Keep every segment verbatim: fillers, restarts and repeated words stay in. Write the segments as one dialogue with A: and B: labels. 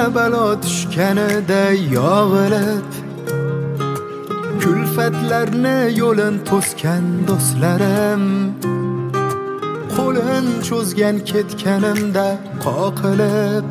A: balo tushganida yog'ilib kulfatlarni yo'lin to'sgan do'stlarim qo'lin cho'zgan ketganimda qoqilib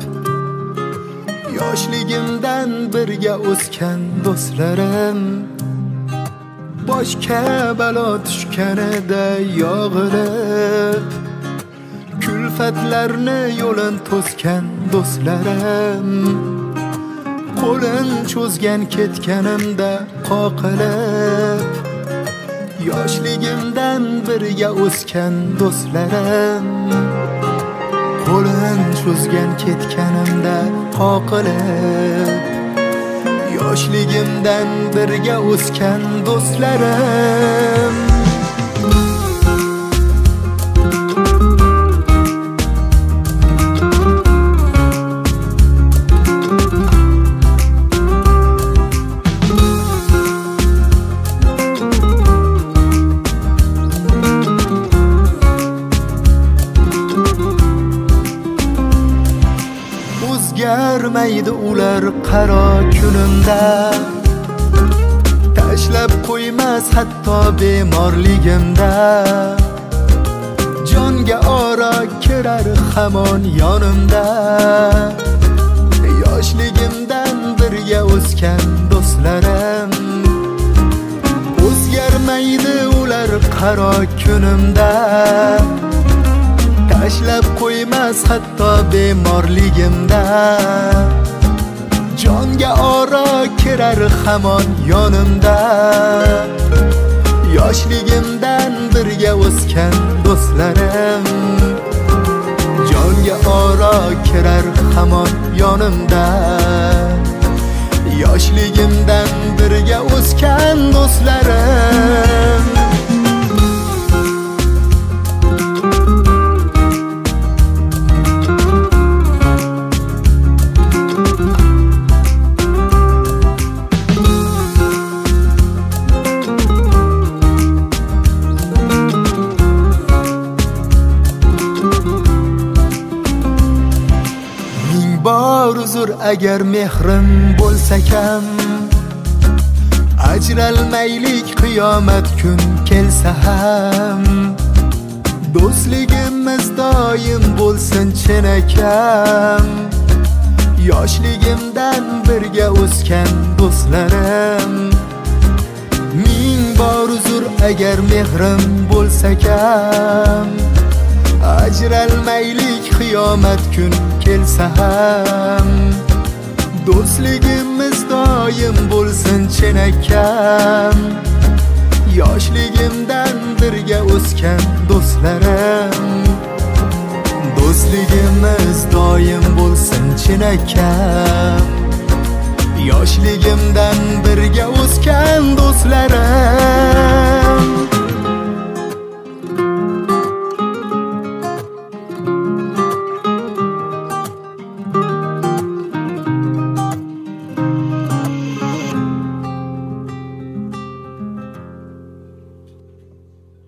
A: yoshligimdan birga o'sgan do'stlarim boshga balo tushganida yog'ilib kulfatlarni yo'lin to'sgan do'stlarim qo'lin cho'zgan ketganimda qoqilib yoshligimdan birga o'sgan do'stlarim qo'lin cho'zgan ketganimda qoqilib yoshligimdan birga o'sgan do'stlarim o'zgarmaydi ular qaro kunimda tashlab qo'ymas hatto bemorligimda jonga ora kirar hamon yonimda yoshligimdan birga o'sgan do'stlarim o'zgarmaydi ular qaro kunimda tashlab qo'ymas hatto bemorligimda jonga ora kirar hamon yonimda yoshligimdan birga o'sgan do'stlarim jonga ora kirar hamon yonimda yoshligimdan birga o'sgan do'stlarim bor uzr agar mehrim bo'lsa kam ajralmaylik qiyomat kun kelsa ham do'stligimiz doim bo'lsin chinakam yoshligimdan birga o'sgan do'stlarim ming bor uzr agar mehrim bo'lsa kam ajralmaylik qiyomat kun kelsa ham do'stligimiz doim bo'lsin chinakam yoshligimdan birga o'sgan do'stlarim do'stligimiz doim bo'lsin chinakam yoshligimdan birga o'sgan do'stlarim